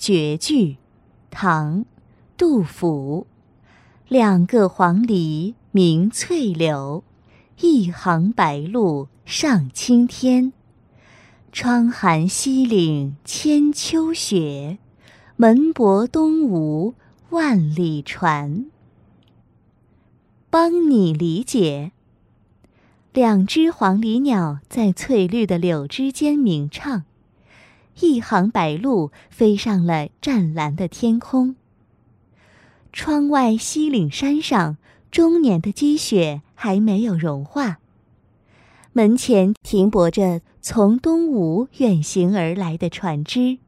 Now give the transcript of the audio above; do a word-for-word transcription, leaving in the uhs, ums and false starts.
绝句，唐·杜甫。两个黄鹂鸣翠柳，一行白鹭上青天。窗含西岭千秋雪，门泊东吴万里船。帮你理解。两只黄鹂鸟在翠绿的柳枝间鸣唱，一行白鹭飞上了湛蓝的天空。窗外西岭山上，终年的积雪还没有融化。门前停泊着从东吴远行而来的船只，